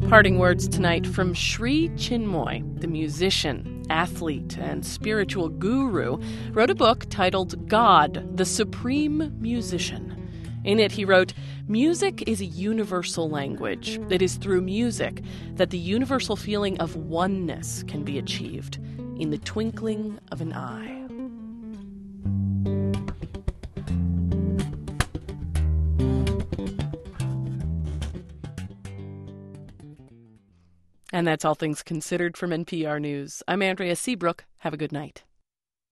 Parting words tonight from Sri Chinmoy, the musician, athlete, and spiritual guru, wrote a book titled God, the Supreme Musician. In it, he wrote, "Music is a universal language. It is through music that the universal feeling of oneness can be achieved in the twinkling of an eye." And that's All Things Considered from NPR News. I'm Andrea Seabrook. Have a good night.